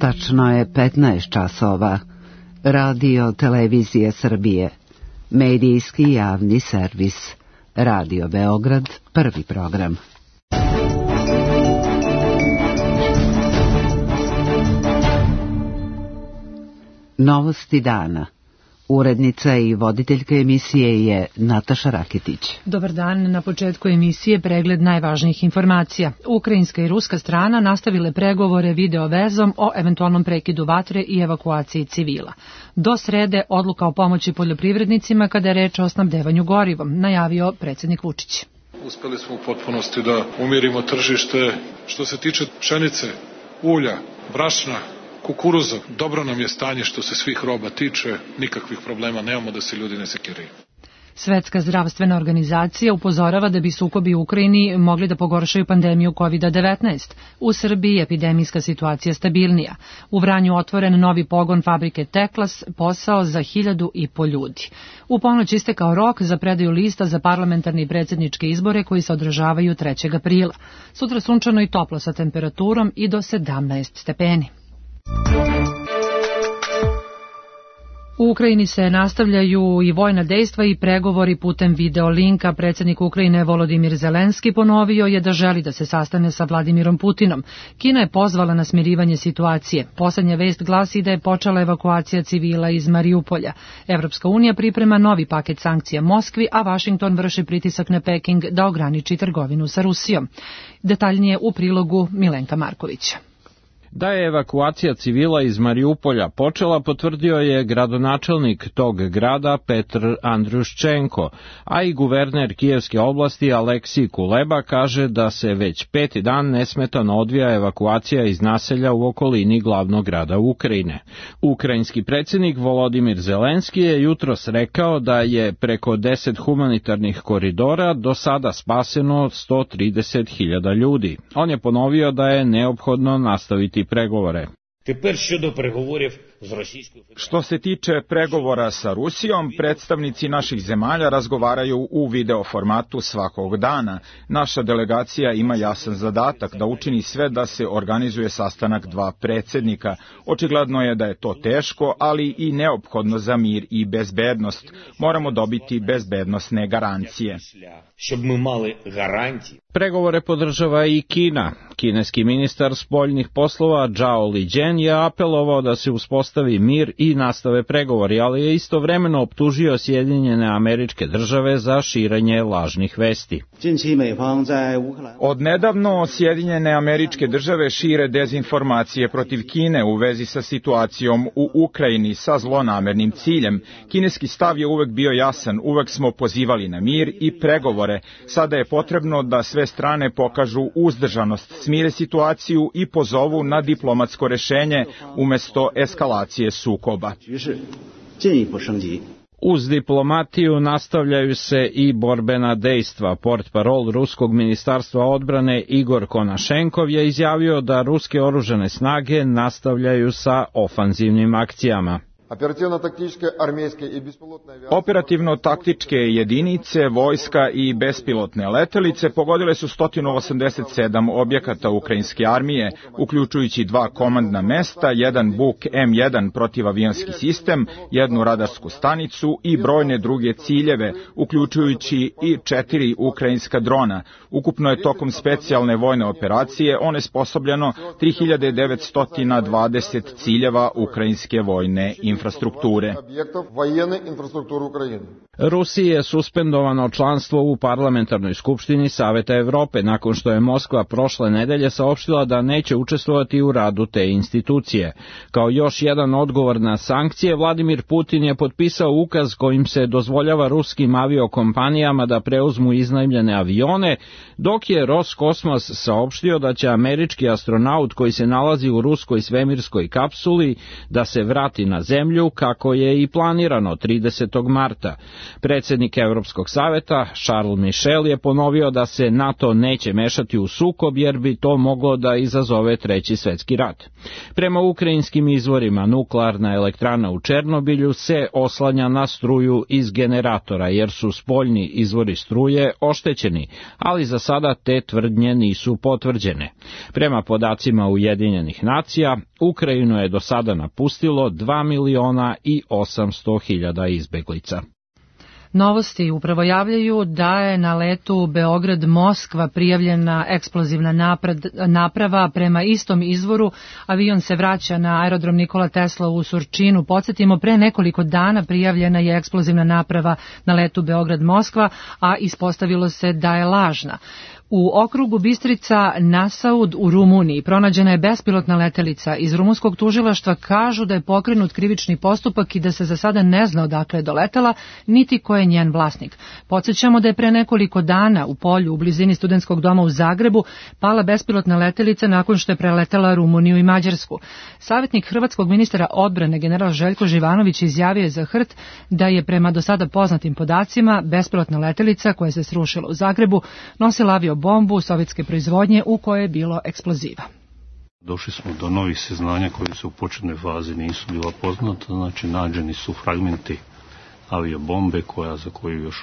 Tačno je 15 časova. Radio Televizije Srbije. Medijski javni servis. Radio Beograd, prvi program. Novosti dana. Urednica i voditeljka emisije je Nataša Raketić. Dobar dan, na početku emisije pregled najvažnijih informacija. Ukrajinska i ruska strana nastavile pregovore video vezom o eventualnom prekidu vatre i evakuaciji civila. Do srede odluka o pomoći poljoprivrednicima kada je reč o snabdevanju gorivom, najavio predsjednik Vučić. Uspeli smo u potpunosti da umirimo tržište što se tiče pšenice, ulja, brašna, kukuruza. Dobro nam je stanje što se svih roba tiče, nikakvih problema nemamo da se ljudi ne sekiraju. Svetska zdravstvena organizacija upozorava da bi sukobi u Ukrajini mogli da pogoršaju pandemiju COVID-19. U Srbiji epidemijska situacija stabilnija. U Vranju otvoren novi pogon fabrike Teklas, posao za 1.500 ljudi. U ponoć istekao rok za predaju lista za parlamentarne i predsjedničke izbore koji se održavaju 3. aprila. Sutra sunčano i toplo sa temperaturom i do 17 stepeni. U Ukrajini se nastavljaju i vojna dejstva i pregovori putem video linka. Predsjednik Ukrajine Volodimir Zelenski ponovio je da želi da se sastane sa Vladimirom Putinom. Kina je pozvala na smirivanje situacije. Poslednja vest glasi da je počela evakuacija civila iz Mariupolja. Evropska unija priprema novi paket sankcija Moskvi, a Vašington vrši pritisak na Peking da ograniči trgovinu sa Rusijom. Detaljnije u prilogu Milenka Markovića. Da je evakuacija civila iz Mariupolja počela, potvrdio je gradonačelnik tog grada Petr Andriuščenko, a i guverner Kijevske oblasti Aleksij Kuleba kaže da se već 5. dan nesmetano odvija evakuacija iz naselja u okolini glavnog grada Ukrajine. Ukrajinski predsjednik Volodimir Zelenski je jutros rekao da je preko 10 humanitarnih koridora do sada spaseno 130.000 ljudi. On je ponovio da je neophodno nastaviti pregovore. Što se tiče pregovora sa Rusijom, predstavnici naših zemalja razgovaraju u video formatu svakog dana. Naša delegacija ima jasan zadatak da učini sve da se organizuje sastanak dva predsjednika. Očigledno je da je to teško, ali i neophodno za mir i bezbednost. Moramo dobiti bezbednosne garancije. Pregovore podržava i Kina. Kineski ministar spoljnih poslova Zhao Lijian je apelovao da se uspostavi mir i nastave pregovori, ali je istovremeno optužio Sjedinjene Američke Države za širenje lažnih vesti. Odnedavno Sjedinjene Američke Države šire dezinformacije protiv Kine u vezi sa situacijom u Ukrajini sa zlonamernim ciljem. Kineski stav je uvek bio jasan, uvek smo pozivali na mir i pregovore. Sada je potrebno da sve strane pokažu uzdržanost, smire situaciju i pozovu na diplomatsko rešenje umesto eskalacije sukoba. Uz diplomatiju nastavljaju se i borbena dejstva. Portparol Ruskog ministarstva odbrane Igor Konašenkov je izjavio da ruske oružane snage nastavljaju sa ofanzivnim akcijama. Operativno-taktičke jedinice, vojska i bespilotne letelice pogodile su 187 objekata ukrajinske armije, uključujući 2 komandna mesta, jedan Buk M1 protivavionski sistem, jednu radarsku stanicu i brojne druge ciljeve, uključujući i 4 ukrajinska drona. Ukupno je tokom specijalne vojne operacije onesposobljeno 3920 ciljeva ukrajinske vojne infrastrukture. Rusiji je suspendovano članstvo u Parlamentarnoj skupštini Saveta Evrope nakon što je Moskva prošle nedelje saopštila da neće učestvovati u radu te institucije. Kao još jedan odgovor na sankcije, Vladimir Putin je potpisao ukaz kojim se dozvoljava ruskim aviokompanijama da preuzmu iznajmljene avione, dok je Roskosmos saopštio da će američki astronaut koji se nalazi u ruskoj svemirskoj kapsuli da se vrati na zemlju kako je i planirano 30. marta. Predsjednik Evropskog saveta Charles Michel je ponovio da se NATO neće mešati u sukob jer bi to moglo da izazove Treći svjetski rat. Prema ukrajinskim izvorima, nuklearna elektrana u Černobilju se oslanja na struju iz generatora jer su spoljni izvori struje oštećeni, ali za sada te tvrdnje nisu potvrđene. Prema podacima Ujedinjenih nacija, Ukrajinu je do sada napustilo 2.800.000 izbeglica. Novosti upravo javljaju da je na letu Beograd-Moskva prijavljena eksplozivna naprava. Prema istom izvoru avion se vraća na aerodrom Nikola Tesla u Surčinu. Podsjetimo, pre nekoliko dana prijavljena je eksplozivna naprava na letu Beograd-Moskva, a ispostavilo se da je lažna. U okrugu Bistrica Nasaud u Rumuniji pronađena je bespilotna letelica. Iz rumunskog tužilaštva kažu da je pokrenut krivični postupak i da se za sada ne zna odakle je doletela, niti ko je njen vlasnik. Podsjećamo da je pre nekoliko dana u polju u blizini Studentskog doma u Zagrebu pala bespilotna letelica nakon što je preletela Rumuniju i Mađarsku. Savjetnik hrvatskog ministra odbrane general Željko Živanović izjavio je za HRT da je prema do sada poznatim podacima bespilotna letelica koja se srušila u Zagrebu nosila aviobombu sovjetske proizvodnje u kojoj je bilo eksploziva. Došli smo do novih saznanja koji se u početnoj fazi nisu bila poznata, znači nađeni su fragmenti aviobombe za koju još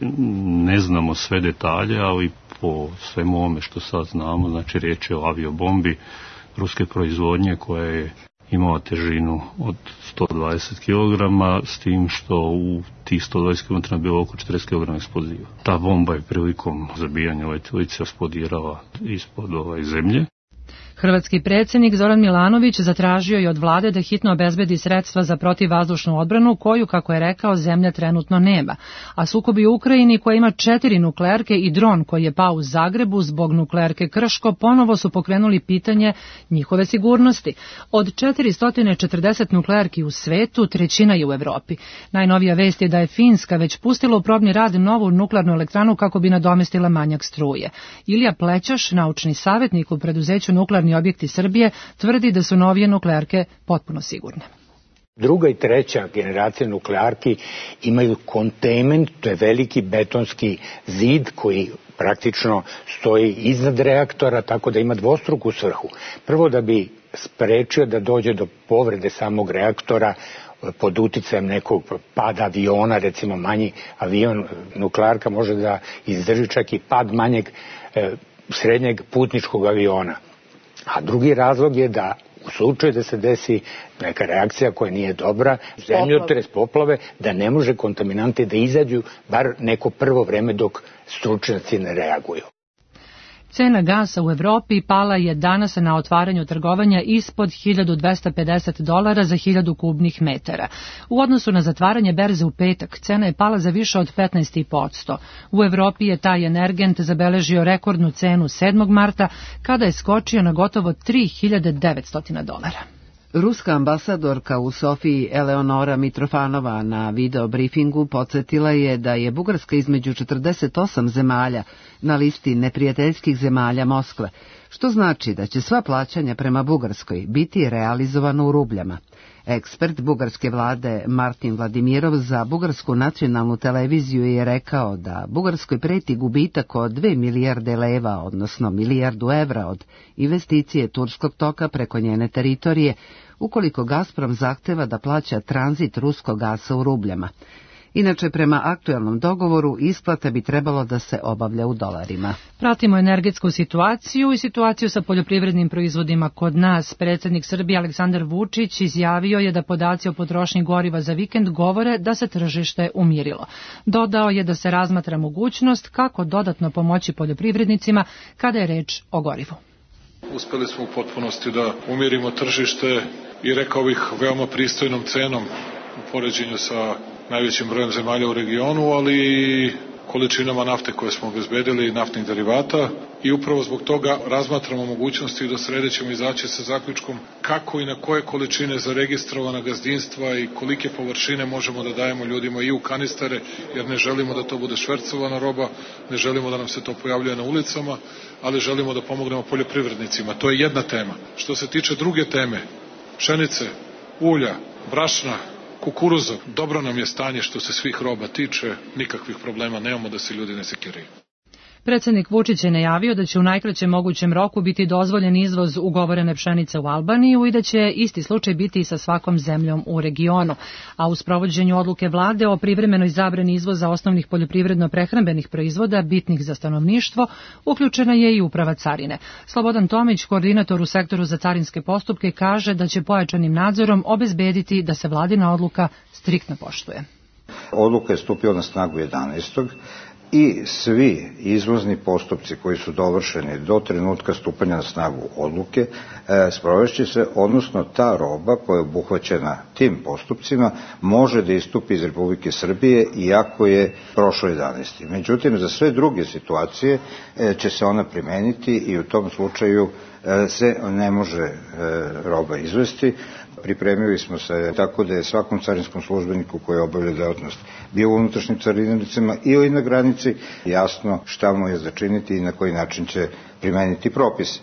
ne znamo sve detalje, ali po svemu ovome što sad znamo, znači riječ je o aviobombi ruske proizvodnje koja je imala težinu od 120 kg, s tim što u tih 120 km bilo oko 40 kg eksploziva. Ta bomba je prilikom zabijanja letjelice eksplodirala ispod zemlje. Hrvatski predsjednik Zoran Milanović zatražio je od vlade da hitno obezbedi sredstva za protivvazdušnu odbranu koju, kako je rekao, zemlja trenutno nema. A sukobi u Ukrajini koja ima 4 nuklearke i dron koji je pao u Zagrebu zbog nuklearke Krško ponovo su pokrenuli pitanje njihove sigurnosti. Od 440 nuklearki u svetu, 1/3 je u Evropi. Najnovija vest je da je Finska već pustila u probni rad novu nuklearnu elektranu kako bi nadomestila manjak struje. Ilija Plećaš, naučni savjetnik u preduzeću Nuklearni objekti Srbije, tvrdi da su novije nuklearke potpuno sigurne. Druga i treća generacija nuklearki imaju containment, to je veliki betonski zid koji praktično stoji iznad reaktora, tako da ima dvostruku svrhu. Prvo, da bi sprečio da dođe do povrede samog reaktora pod uticajem nekog pada aviona, recimo manji avion, nuklearka može da izdrži čak i pad manjeg srednjeg putničkog aviona. A drugi razlog je da u slučaju da se desi neka reakcija koja nije dobra, zemljotres, poplave, da ne može kontaminanti da izađu bar neko prvo vreme dok stručnjaci ne reaguju. Cena gasa u Evropi pala je danas na otvaranju trgovanja ispod $1.250 za 1000 kubnih metara. U odnosu na zatvaranje berze u petak, cena je pala za više od 15,5%. U Evropi je taj energent zabeležio rekordnu cenu 7. marta, kada je skočio na gotovo $3.900. Ruska ambasadorka u Sofiji Eleonora Mitrofanova na video briefingu podsjetila je da je Bugarska između 48 zemalja na listi neprijateljskih zemalja Moskve, što znači da će sva plaćanja prema Bugarskoj biti realizovano u rubljama. Ekspert bugarske vlade Martin Vladimirov za bugarsku nacionalnu televiziju je rekao da Bugarskoj preti gubitak od 2 milijarde leva, odnosno milijardu evra od investicije turskog toka preko njene teritorije, ukoliko Gazprom zahteva da plaća tranzit ruskog gasa u rubljama. Inače, prema aktuelnom dogovoru, isplata bi trebalo da se obavlja u dolarima. Pratimo energetsku situaciju i situaciju sa poljoprivrednim proizvodima kod nas. Predsjednik Srbije Aleksandar Vučić izjavio je da podaci o potrošnji goriva za vikend govore da se tržište umirilo. Dodao je da se razmatra mogućnost kako dodatno pomoći poljoprivrednicima kada je reč o gorivu. Uspeli smo u potpunosti da umirimo tržište i rekao bih veoma pristojnom cenom u poređenju sa najvećim brojem zemalja u regionu, ali i količinama nafte koje smo obezbedili i naftnih derivata, i upravo zbog toga razmatramo mogućnosti do srede ćemo izaći sa zaključkom kako i na koje količine za registrovana gazdinstva i kolike površine možemo da dajemo ljudima i u kanistere, jer ne želimo da to bude švercovana roba, ne želimo da nam se to pojavljuje na ulicama, ali želimo da pomognemo poljoprivrednicima. To je jedna tema. Što se tiče druge teme, pšenice, ulja, brašna, kukuruza. Dobro nam je stanje što se svih roba tiče, nikakvih problema nemamo da se ljudi ne sekiraju. Predsednik Vučić je najavio da će u najkraćem mogućem roku biti dozvoljen izvoz ugovorene pšenice u Albaniju i da će isti slučaj biti i sa svakom zemljom u regionu. A u sprovođenju odluke vlade o privremenoj zabrani izvoza osnovnih poljoprivredno-prehrambenih proizvoda bitnih za stanovništvo uključena je i uprava carine. Slobodan Tomić, koordinator u sektoru za carinske postupke, kaže da će pojačanim nadzorom obezbediti da se vladina odluka striktno poštuje. Odluka je stupila na snagu 11. i svi izvozni postupci koji su dovršeni do trenutka stupanja na snagu odluke sprovešće se, odnosno ta roba koja je obuhvaćena tim postupcima može da istupi iz Republike Srbije iako je prošlo 11. Međutim, za sve druge situacije će se ona primeniti i u tom slučaju se ne može roba izvesti. Pripremili smo se tako da je svakom carinskom službeniku koji obavlja delatnost bio u unutrašnjim carinarnicama ili na granici jasno šta mu je za činiti i na koji način će primeniti propise.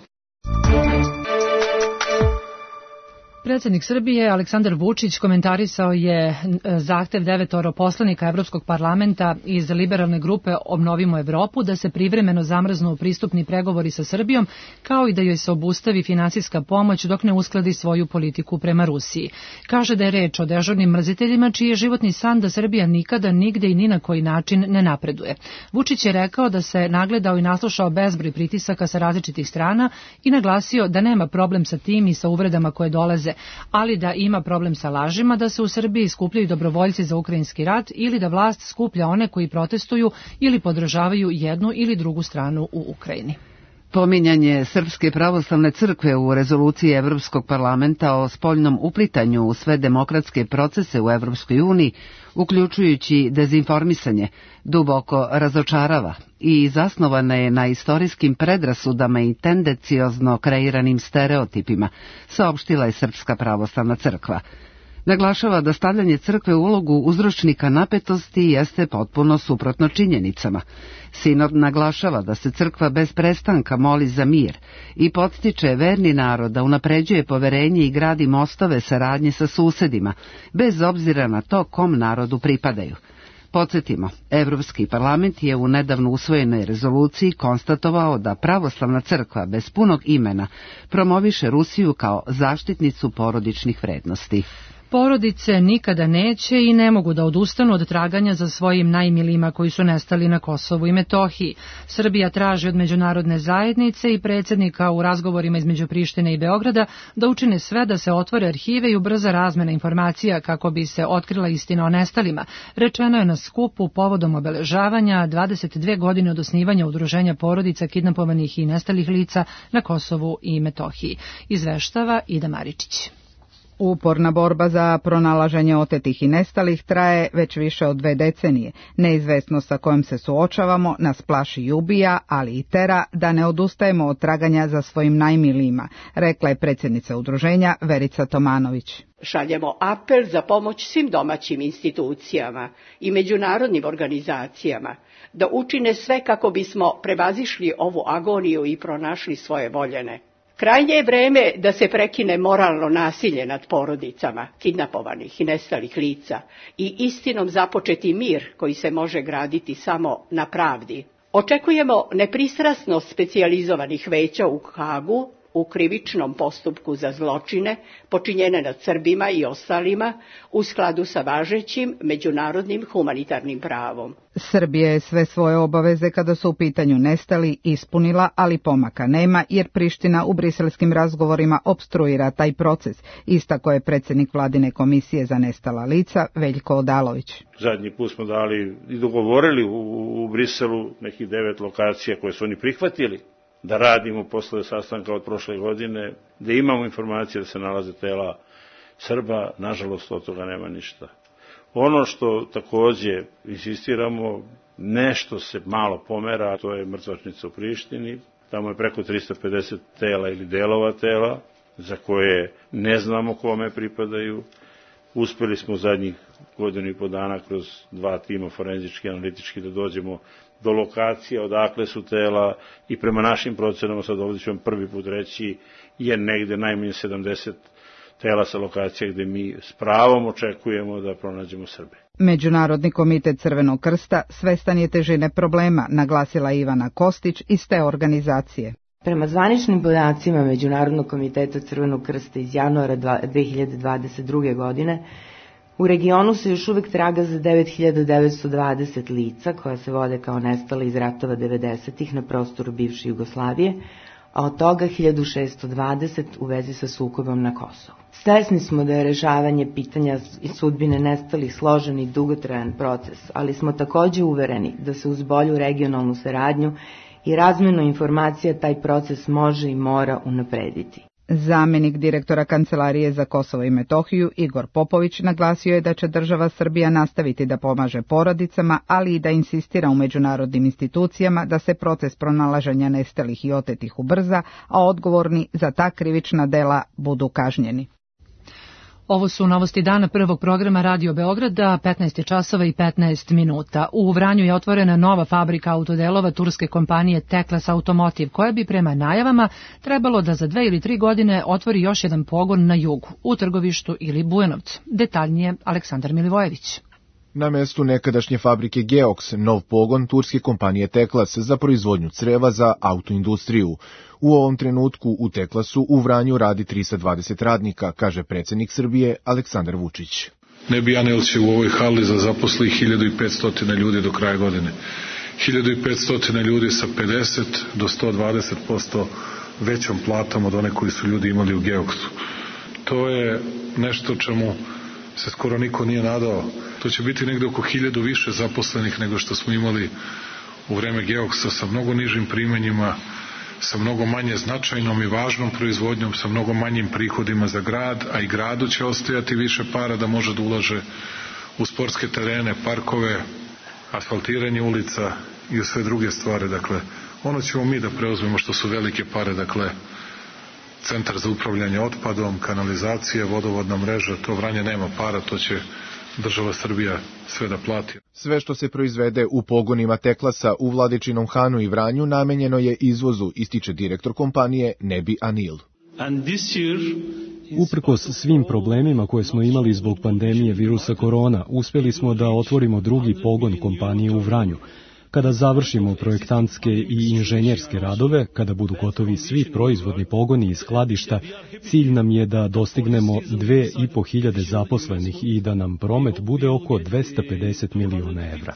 Predsednik Srbije Aleksandar Vučić komentarisao je zahtev 9 poslanika Evropskog parlamenta iz liberalne grupe Obnovimo Evropu da se privremeno zamrznu pristupni pregovori sa Srbijom, kao i da joj se obustavi finansijska pomoć dok ne uskladi svoju politiku prema Rusiji. Kaže da je reč o dežurnim mrziteljima čiji je životni san da Srbija nikada, nigde i ni na koji način ne napreduje. Vučić je rekao da se nagledao i naslušao bezbroj pritisaka sa različitih strana i naglasio da nema problem sa tim i sa uvredama koje dolaze, ali da ima problem sa lažima da se u Srbiji skupljaju dobrovoljci za ukrajinski rat ili da vlast skuplja one koji protestuju ili podržavaju jednu ili drugu stranu u Ukrajini. Pominjanje Srpske pravoslavne crkve u rezoluciji Evropskog parlamenta o spoljnom uplitanju u sve demokratske procese u Evropskoj uniji, uključujući dezinformisanje, duboko razočarava i zasnovana je na istorijskim predrasudama i tendenciozno kreiranim stereotipima, saopštila je Srpska pravoslavna crkva. Naglašava da stavljanje crkve u ulogu uzročnika napetosti jeste potpuno suprotno činjenicama. Sinod naglašava da se crkva bez prestanka moli za mir i podstiče verni narod da unapređuje poverenje i gradi mostove saradnje sa susedima, bez obzira na to kom narodu pripadaju. Podsjetimo, Evropski parlament je u nedavno usvojenoj rezoluciji konstatovao da pravoslavna crkva bez punog imena promoviše Rusiju kao zaštitnicu porodičnih vrednosti. Porodice nikada neće i ne mogu da odustanu od traganja za svojim najmilijima koji su nestali na Kosovu i Metohiji. Srbija traži od međunarodne zajednice i predsjednika u razgovorima između Prištine i Beograda da učine sve da se otvore arhive i ubrza razmena informacija kako bi se otkrila istina o nestalima. Rečeno je na skupu povodom obeležavanja 22 godine od osnivanja udruženja porodica kidnapovanih i nestalih lica na Kosovu i Metohiji. Izveštava Ida Maričić. Uporna borba za pronalaženje otetih i nestalih traje već više od 2 decenije. Neizvesnost sa kojom se suočavamo nas plaši i ubija, ali i tera da ne odustajemo od traganja za svojim najmilijima, rekla je predsjednica udruženja Verica Tomanović. Šaljemo apel za pomoć svim domaćim institucijama i međunarodnim organizacijama da učine sve kako bismo prevazišli ovu agoniju i pronašli svoje voljene. Krajnje je vreme da se prekine moralno nasilje nad porodicama kidnapovanih i nestalih lica i istinom započeti mir koji se može graditi samo na pravdi. Očekujemo nepristrasnost specijalizovanih veća u Hagu u krivičnom postupku za zločine počinjene nad Srbima i ostalima u skladu sa važećim međunarodnim humanitarnim pravom. Srbija je sve svoje obaveze kada su u pitanju nestali ispunila, ali pomaka nema jer Priština u briselskim razgovorima opstruira taj proces, istako je predsjednik vladine komisije za nestala lica Veljko Odalović. Zadnji put smo dali i dogovorili u Briselu nekih 9 lokacija koje su oni prihvatili da radimo posle sastanka od prošle godine, da imamo informacije da se nalaze tela Srba, nažalost od toga nema ništa. Ono što takođe insistiramo, nešto se malo pomera, to je mrtvačnica u Prištini, tamo je preko 350 tela ili delova tela, za koje ne znamo kome pripadaju. Uspeli smo zadnjih 1.5 godina kroz 2 tima forenzički i analitički da dođemo do lokacija odakle su tela i prema našim procenama, sad ovdje ću vam prvi put reći, je negde najmanje 70 tela sa lokacija gde mi s pravom očekujemo da pronađemo Srbe. Međunarodni komitet Crvenog krsta svestan je težine problema, naglasila Ivana Kostić iz te organizacije. Prema zvaničnim podacima Međunarodnog komiteta Crvenog krsta iz januara 2022. godine, u regionu se još uvek traga za 9920 lica koja se vode kao nestala iz ratova 90-ih na prostoru bivše Jugoslavije, a od toga 1620 u vezi sa sukobom na Kosovu. Svesni smo da je rešavanje pitanja i sudbine nestalih složen i dugotrajan proces, ali smo takođe uvereni da se uz bolju regionalnu saradnju i razmenu informacija taj proces može i mora unaprediti. Zamenik direktora Kancelarije za Kosovo i Metohiju Igor Popović naglasio je da će država Srbija nastaviti da pomaže porodicama, ali i da insistira u međunarodnim institucijama da se proces pronalaženja nestalih i otetih ubrza, a odgovorni za ta krivična dela budu kažnjeni. Ovo su novosti dana prvog programa Radio Beograda, 15 časova i 15 minuta. U Vranju je otvorena nova fabrika autodelova turske kompanije Teklas Automotive, koja bi prema najavama trebalo da za 2 ili 3 godine otvori još jedan pogon na jugu, u Trgovištu ili Bujanovcu. Detaljnije Aleksandar Milivojević. Na mestu nekadašnje fabrike Geox, nov pogon turske kompanije Teklas za proizvodnju creva za autoindustriju. U ovom trenutku u Teklasu u Vranju radi 320 radnika, kaže predsjednik Srbije Aleksandar Vučić. Nebijanel će u ovoj hali za zaposli 1500 ljudi do kraja godine. 1500 ljudi sa 50 do 120% većom platom od one koji su ljudi imali u Geoxu. To je nešto čemu se skoro niko nije nadao. To će biti negde oko 1000 više zaposlenih nego što smo imali u vreme Geoxa, sa mnogo nižim primanjima, sa mnogo manje značajnom i važnom proizvodnjom, sa mnogo manjim prihodima za grad, a i gradu će ostajati više para da može da ulaže u sportske terene, parkove, asfaltiranje ulica i u sve druge stvari. Dakle, ono ćemo mi da preuzmemo što su velike pare, dakle, centar za upravljanje otpadom, kanalizacije, vodovodna mreža, to Vranje nema para, to će država Srbija sve da plati. Sve što se proizvede u pogonima Teklasa u Vladičinom Hanu i Vranju namenjeno je izvozu, ističe direktor kompanije Nebi Anil. Uprkos svim problemima koje smo imali zbog pandemije virusa korona, uspjeli smo da otvorimo drugi pogon kompanije u Vranju. Kada završimo projektantske i inženjerske radove, kada budu gotovi svi proizvodni pogoni i skladišta, cilj nam je da dostignemo 2500 zaposlenih i da nam promet bude oko 250 miliona evra.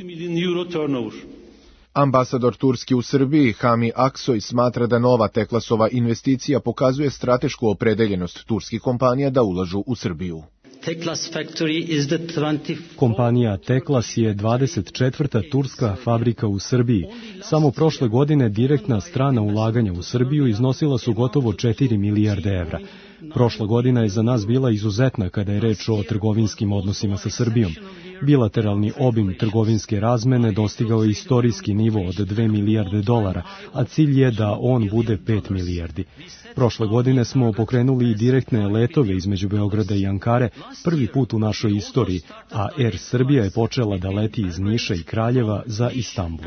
Ambasador Turski u Srbiji Hami Aksoy smatra da nova Teklasova investicija pokazuje stratešku opredeljenost turskih kompanija da ulažu u Srbiju. Kompanija Teklas je 24. turska fabrika u Srbiji. Samo prošle godine direktna strana ulaganja u Srbiju iznosila su gotovo 4 milijarde evra. Prošla godina je za nas bila izuzetna kada je reč o trgovinskim odnosima sa Srbijom. Bilateralni obim trgovinske razmene dostigao je istorijski nivo od 2 milijarde dolara, a cilj je da on bude 5 milijardi. Prošle godine smo pokrenuli i direktne letove između Beograda i Ankare, prvi put u našoj istoriji, a Air Srbija je počela da leti iz Niša i Kraljeva za Istanbul.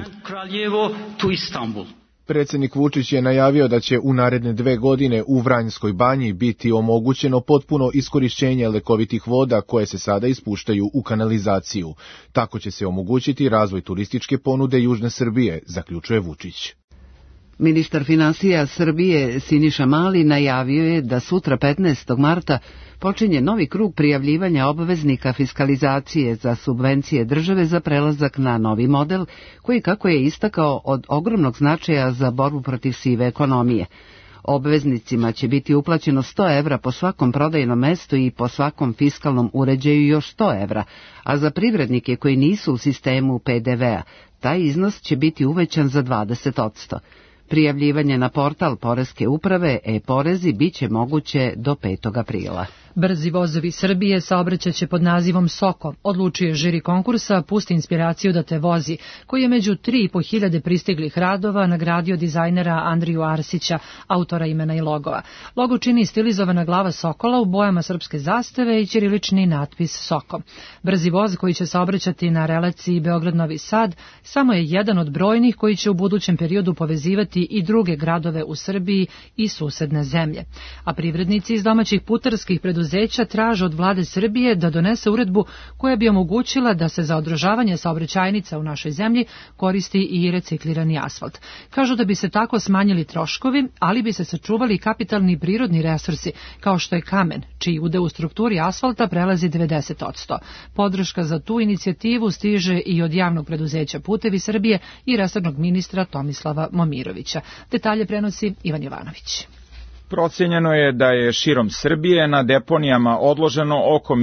Predsjednik Vučić je najavio da će u naredne 2 godine u Vranjskoj banji biti omogućeno potpuno iskorišćenje lekovitih voda koje se sada ispuštaju u kanalizaciju. Tako će se omogućiti razvoj turističke ponude Južne Srbije, zaključuje Vučić. Ministar finansija Srbije Siniša Mali najavio je da sutra 15. marta počinje novi krug prijavljivanja obveznika fiskalizacije za subvencije države za prelazak na novi model, koji, kako je istakao, od ogromnog značaja za borbu protiv sive ekonomije. Obveznicima će biti uplaćeno 100 evra po svakom prodajnom mestu i po svakom fiskalnom uređaju još 100 evra, a za privrednike koji nisu u sistemu PDV-a, taj iznos će biti uvećan za 20%. Prijavljivanje na portal Poreske uprave e-porezi biće moguće do 5. aprila. Brzi vozovi Srbije saobraćaće pod nazivom Soko. Odlučuje žiri konkursa Pusti inspiraciju da te vozi, koji je među 3.500 pristiglih radova nagradio dizajnera Andriju Arsića, autora imena i logova. Logo čini stilizovana glava sokola u bojama srpske zastave i ćirilični natpis Soko. Brzi voz koji će saobraćati na relaciji Beograd-Novi Sad samo je jedan od brojnih koji će u budućem periodu povezivati i druge gradove u Srbiji i susedne zemlje. A privrednici iz domaćih putarskih preduzeća preduzeća traže od vlade Srbije da donese uredbu koja bi omogućila da se za održavanje saobraćajnica u našoj zemlji koristi i reciklirani asfalt. Kažu da bi se tako smanjili troškovi, ali bi se sačuvali kapitalni i prirodni resursi, kao što je kamen, čiji udeo u strukturi asfalta prelazi 90%. Podrška za tu inicijativu stiže i od javnog preduzeća Putevi Srbije i resornog ministra Tomislava Momirovića. Detalje prenosi Ivan Jovanović. Procenjeno je da je širom Srbije na deponijama odloženo oko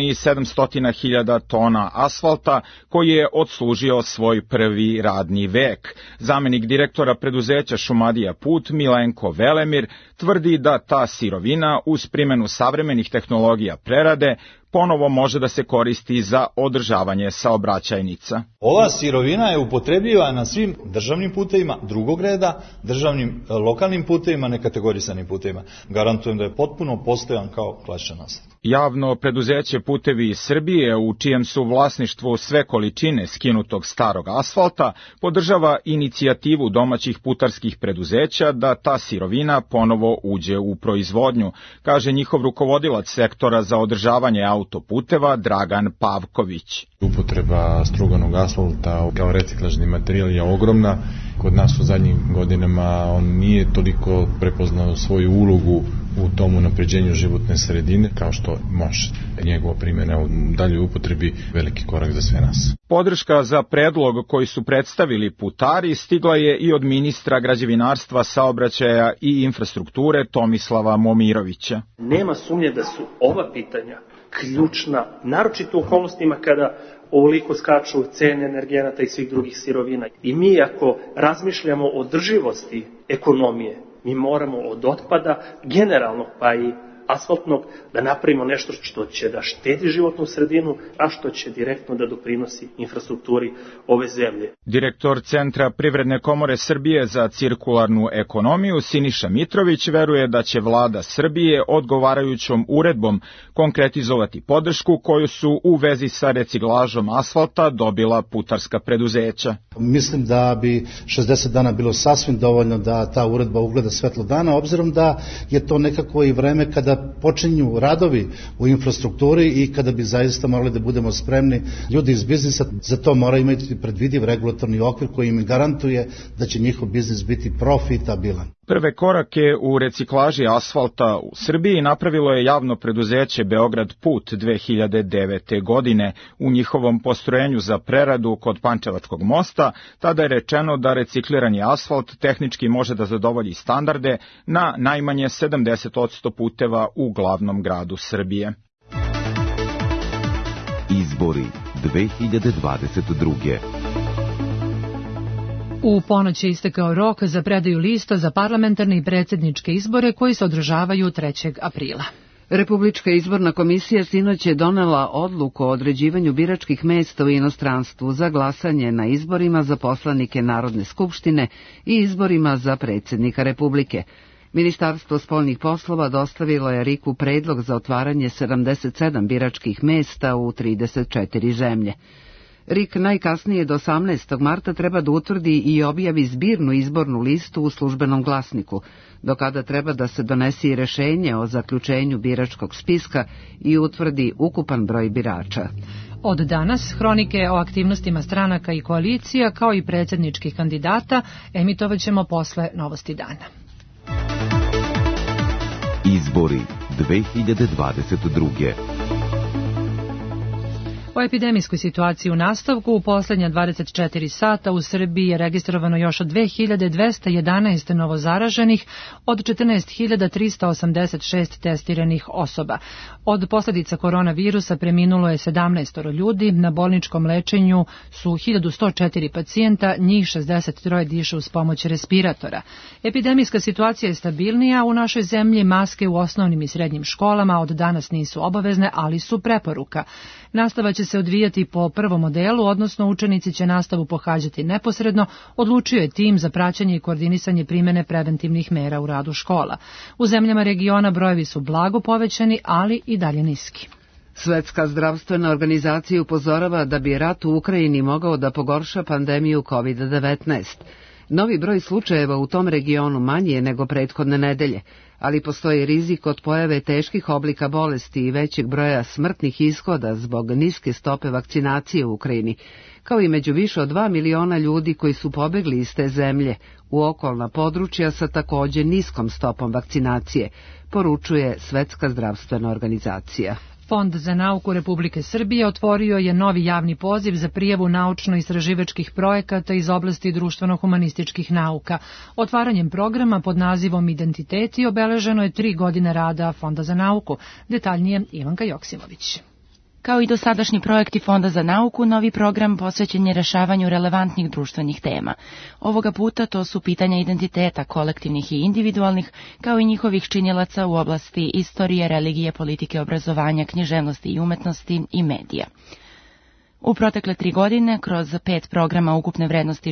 1.700.000 tona asfalta koji je odslužio svoj prvi radni vek. Zamenik direktora preduzeća Šumadija Put Milenko Velemir tvrdi da ta sirovina uz primjenu savremenih tehnologija prerade ponovo može da se koristi za održavanje saobraćajnica. Ova sirovina je upotrebljiva na svim državnim putevima drugog reda, državnim lokalnim putevima, nekategorisanim putevima. Garantujem da je potpuno postojan kao klasičan asfalt. Javno preduzeće Putevi Srbije, u čijem su vlasništvu sve količine skinutog starog asfalta, podržava inicijativu domaćih putarskih preduzeća da ta sirovina ponovo uđe u proizvodnju, kaže njihov rukovodilac sektora za održavanje autoputeva Dragan Pavković. Upotreba struganog asfalta kao reciklažni materijal je ogromna. Kod nas u zadnjim godinama on nije toliko prepoznao svoju ulogu u tom unapređenju životne sredine kao što može. Njegova primjena u daljoj upotrebi veliki korak za sve nas. Podrška za predlog koji su predstavili putari stigla je i od ministra građevinarstva, saobraćaja i infrastrukture Tomislava Momirovića. Nema sumnje da su ova pitanja ključna, naročito u okolnostima kada ovoliko skaču cene energenata i svih drugih sirovina. I mi ako razmišljamo o održivosti ekonomije, mi moramo od otpada generalnog pa i asfaltnog da napravimo nešto što će da štedi životnu sredinu, a što će direktno da doprinosi infrastrukturi ove zemlje. Direktor Centra Privredne komore Srbije za cirkularnu ekonomiju Siniša Mitrović veruje da će vlada Srbije odgovarajućom uredbom konkretizovati podršku koju su u vezi sa reciklažom asfalta dobila putarska preduzeća. Mislim da bi 60 dana bilo sasvim dovoljno da ta uredba ugleda svetlo dana, obzirom da je to nekako i vreme kada počinju radovi u infrastrukturi i kada bi zaista morali da budemo spremni. Ljudi iz biznisa za to moraju imati predvidiv regulatorni okvir koji im garantuje da će njihov biznis biti profitabilan. Prve korake u reciklaži asfalta u Srbiji napravilo je javno preduzeće Beograd Put 2009. godine. U njihovom postrojenju za preradu kod Pančevačkog mosta tada je rečeno da reciklirani asfalt tehnički može da zadovolji standarde na najmanje 70% puteva u glavnom gradu Srbije. Izbori 2022. U ponoć je istekao rok za predaju lista za parlamentarne i predsjedničke izbore koji se održavaju 3. aprila. Republička izborna komisija sinoć je donela odluku o određivanju biračkih mesta u inostranstvu za glasanje na izborima za poslanike Narodne skupštine i izborima za predsjednika Republike. Ministarstvo spoljnih poslova dostavilo je RIK-u predlog za otvaranje 77 biračkih mesta u 34 zemlje. RIK najkasnije do 18. marta treba da utvrdi i objavi zbirnu izbornu listu u službenom glasniku, do kada treba da se donese i rešenje o zaključenju biračkog spiska i utvrdi ukupan broj birača. Od danas hronike o aktivnostima stranaka i koalicija kao i predsjedničkih kandidata emitovat ćemo posle Novosti dana. Izbori 2022. O epidemijskoj situaciji u nastavku u posljednja 24 sata u Srbiji je registrovano još od 2211 novozaraženih od 14.386 testiranih osoba. Od posljedica koronavirusa preminulo je 17 ljudi, na bolničkom lečenju su 1104 pacijenta, njih 63 diše uz pomoć respiratora. Epidemijska situacija je stabilnija u našoj zemlji, maske u osnovnim i srednjim školama od danas nisu obavezne, ali su preporuka. Nastava će se odvijati po prvom modelu, odnosno učenici će nastavu pohađati neposredno, odlučio je tim za praćenje i koordinisanje primjene preventivnih mera u radu škola. U zemljama regiona brojevi su blago povećani, ali i dalje niski. Svetska zdravstvena organizacija upozorava da bi rat u Ukrajini mogao da pogorša pandemiju COVID-19. Novi broj slučajeva u tom regionu manji je nego prethodne nedelje, ali postoji rizik od pojave teških oblika bolesti i većeg broja smrtnih ishoda zbog niske stope vakcinacije u Ukrajini, kao i među više od 2 miliona ljudi koji su pobegli iz te zemlje u okolna područja sa takođe niskom stopom vakcinacije, poručuje Svetska zdravstvena organizacija. Fond za nauku Republike Srbije otvorio je novi javni poziv za prijavu naučno-istraživačkih projekata iz oblasti društveno-humanističkih nauka. Otvaranjem programa pod nazivom Identiteti obeleženo je 3 godine rada Fonda za nauku. Detaljnije Ivanka Joksimović. Kao i dosadašnji projekti Fonda za nauku, novi program posvećen je rešavanju relevantnih društvenih tema. Ovoga puta to su pitanja identiteta, kolektivnih i individualnih, kao i njihovih činilaca u oblasti istorije, religije, politike, obrazovanja, književnosti i umetnosti i medija. U protekle 3 godine, kroz 5 programa ukupne vrednosti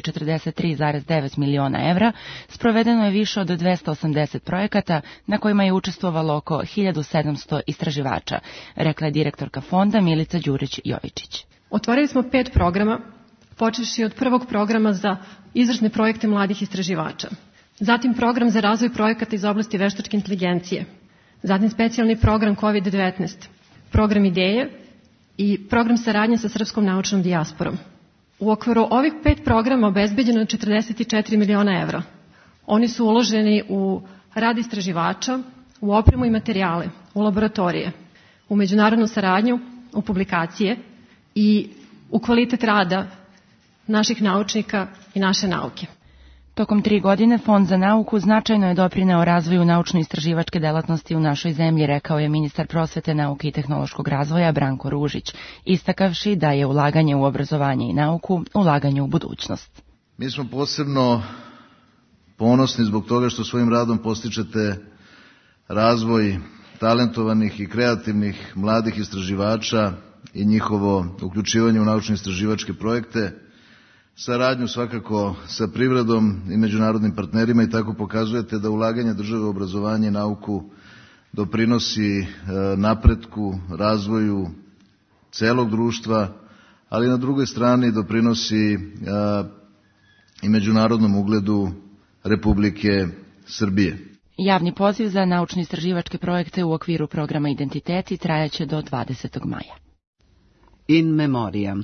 43,9 miliona evra, sprovedeno je više od 280 projekata na kojima je učestvovalo oko 1700 istraživača, rekla je direktorka fonda Milica Đurić-Jovičić. Otvorili smo 5 programa, počevši od prvog programa za izvršne projekte mladih istraživača, zatim program za razvoj projekata iz oblasti veštačke inteligencije, zatim specijalni program COVID-19, program ideje, i program saradnje sa srpskom naučnom dijasporom. U okviru ovih 5 programa obezbeđeno je 44 miliona evra. Oni su uloženi u rad istraživača, u opremu i materijale, u laboratorije, u međunarodnu saradnju, u publikacije i u kvalitet rada naših naučnika i naše nauke. Tokom 3 godine Fond za nauku značajno je doprineo razvoju naučno-istraživačke delatnosti u našoj zemlji, rekao je ministar prosvete, nauke i tehnološkog razvoja Branko Ružić, istakavši da je ulaganje u obrazovanje i nauku ulaganje u budućnost. Mi smo posebno ponosni zbog toga što svojim radom postičete razvoj talentovanih i kreativnih mladih istraživača i njihovo uključivanje u naučno-istraživačke projekte, saradnju svakako sa privredom i međunarodnim partnerima i tako pokazujete da ulaganje države u obrazovanje i nauku doprinosi napretku, razvoju celog društva, ali na drugoj strani doprinosi i međunarodnom ugledu Republike Srbije. Javni poziv za naučno-istraživačke projekte u okviru programa Identiteti trajaće do 20. maja. In memoriam.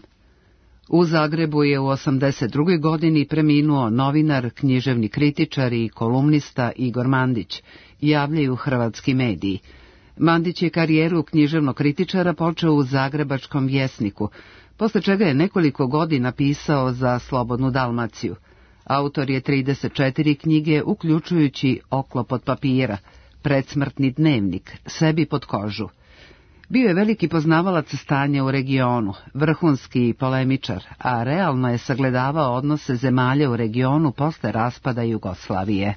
U Zagrebu je u 82. godini preminuo novinar, književni kritičar i kolumnista Igor Mandić, javljaju hrvatski mediji. Mandić je karijeru književnog kritičara počeo u Zagrebačkom vjesniku, posle čega je nekoliko godina pisao za Slobodnu Dalmaciju. Autor je 34 knjige, uključujući Oklop od papira, Predsmrtni dnevnik, Sebi pod kožu. Bio je veliki poznavalac stanja u regionu, vrhunski polemičar, a realno je sagledavao odnose zemalja u regionu posle raspada Jugoslavije.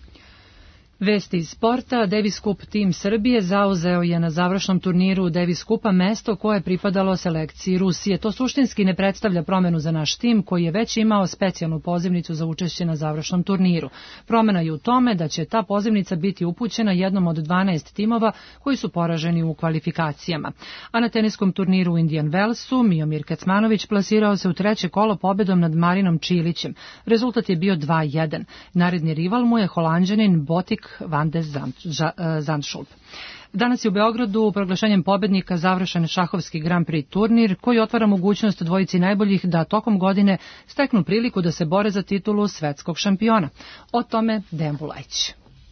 Vesti iz sporta. Davis Cup tim Srbije zauzeo je na završnom turniru Davis Cupa mesto koje je pripadalo selekciji Rusije. To suštinski ne predstavlja promenu za naš tim koji je već imao specijalnu pozivnicu za učešće na završnom turniru. Promena je u tome da će ta pozivnica biti upućena jednom od 12 timova koji su poraženi u kvalifikacijama. A na teniskom turniru u Indian Wellsu Miomir Kecmanović plasirao se u 3. kolo pobedom nad Marinom Čilićem. Rezultat je bio 2:1. Naredni rival mu je Holanđanin Botik van de Zandschulp. Danas je u Beogradu proglašenjem pobednika završen šahovski Grand Prix turnir koji otvara mogućnost dvojici najboljih da tokom godine steknu priliku da se bore za titulu svetskog šampiona. O tome Dejan Bulajić.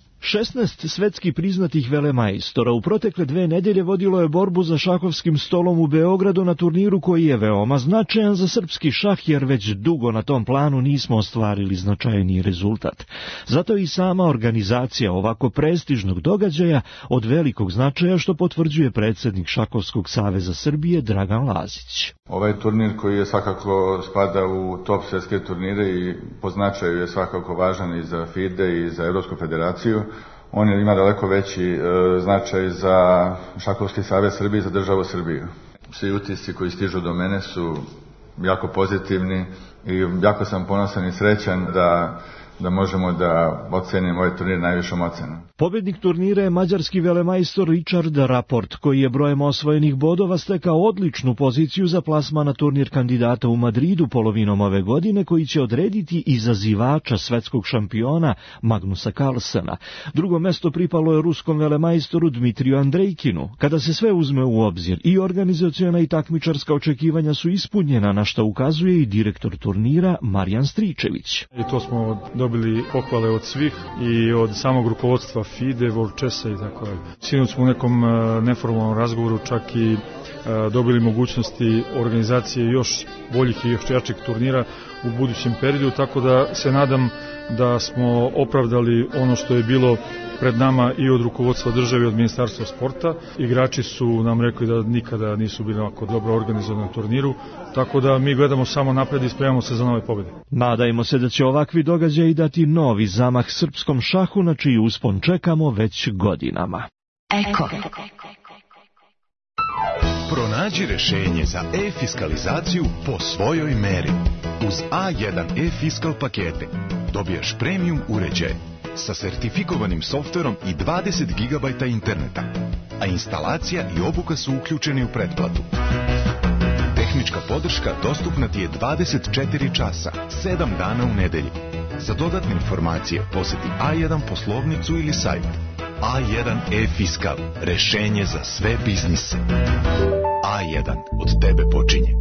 16 svetski priznatih velemajstora u protekle 2 nedelje vodilo je borbu za šahovskim stolom u Beogradu na turniru koji je veoma značajan za srpski šah jer već dugo na tom planu nismo ostvarili značajniji rezultat. Zato i sama organizacija ovako prestižnog događaja od velikog značaja što potvrđuje predsjednik Šahovskog saveza Srbije Dragan Lazić. Ovaj turnir koji je svakako spada u top svetske turnire i po značaju je svakako važan i za FIDE i za Evropsku federaciju. On ima daleko veći značaj za Šahovski savez Srbije i za državu Srbiju. Svi utisci koji stižu do mene su jako pozitivni i jako sam ponosan i srećan da da možemo da ocenimo ovaj turnir najvišom ocenom. Pobednik turnira je mađarski velemajstor Richard Rapport, koji je brojem osvojenih bodova stekao odličnu poziciju za plasman na turnir kandidata u Madridu polovinom ove godine, koji će odrediti izazivača svetskog šampiona Magnusa Carlsena. Drugo mesto pripalo je ruskom velemajstoru Dmitriju Andrejkinu. Kada se sve uzme u obzir, i organizaciona i takmičarska očekivanja su ispunjena, na što ukazuje i direktor turnira Marijan Stričević. I to smo dobili pohvale od svih i od samog rukovodstva FIDE, World Chessa i tako dalje. Sinoć smo u nekom neformalnom razgovoru čak i dobili mogućnosti organizacije još boljih i još jačih turnira u budućem periodu, tako da se nadam da smo opravdali ono što je bilo pred nama i od rukovodstva države i od Ministarstva sporta. Igrači su nam rekli da nikada nisu bili ovako dobro organizovani na turniru, tako da mi gledamo samo napred i spremamo se za nove pobjede. Nadajmo se da će ovakvi događaji dati novi zamah srpskom šahu, na čiji uspon čekamo već godinama. Eko. Pronađi rešenje za e-fiskalizaciju po svojoj meri. Uz A1 e-fiskal pakete dobijaš premium uređaj sa sertifikovanim softverom i 20 GB interneta, a instalacija i obuka su uključeni u pretplatu. Tehnička podrška dostupna ti je 24 časa, 7 dana u nedelji. Za dodatne informacije poseti A1 poslovnicu ili sajt. A1 e-fiskal, rešenje za sve biznise. A1, od tebe počinje.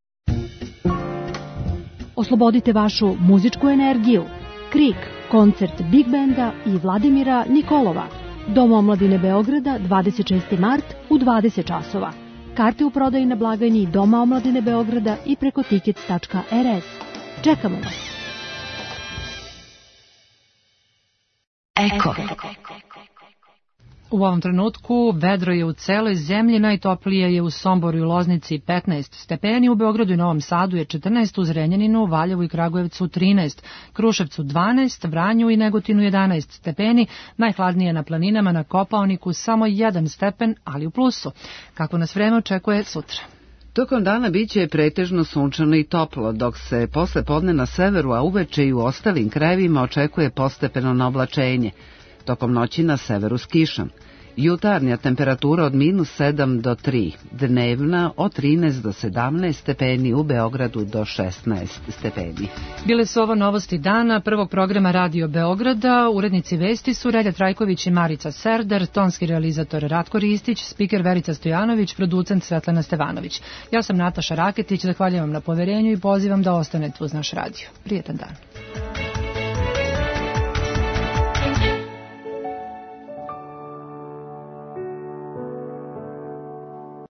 Oslobodite vašu muzičku energiju. Krik, koncert Big Benda i Vladimira Nikolova. Dom omladine Beograda, 26. mart u 20 časova. Karte u prodaji na blagajni Doma omladine Beograda i preko tickets.rs. Čekamo vas. Eko. U ovom trenutku vedro je u celoj zemlji, najtoplije je u Somboru i Loznici 15 stepeni, u Beogradu i Novom Sadu je 14, u Zrenjaninu, Valjevu i Kragujevcu 13, Kruševcu 12, Vranju i Negotinu 11 stepeni, najhladnije na planinama, na Kopaoniku samo 1 stepen, ali u plusu. Kako nas vreme očekuje sutra? Tokom dana biće pretežno sunčano i toplo, dok se posle podne na severu, a uveče i u ostalim krajevima očekuje postepeno naoblačenje. Tokom noći na severu s kišom. Jutarnja temperatura od -7 do 3, dnevna od 13 do 17 stepeni, u Beogradu do 16 stepeni. Bile su ovo novosti dana prvog programa Radio Beograda. Urednici vesti su Relja Trajković i Marica Serdar, tonski realizator Ratko Ristić, spiker Verica Stojanović, producent Svetlana Stevanović. Ja sam Nataša Raketić, zahvaljujem vam na poverenju i pozivam da ostanete uz naš radio. Prijetan dan.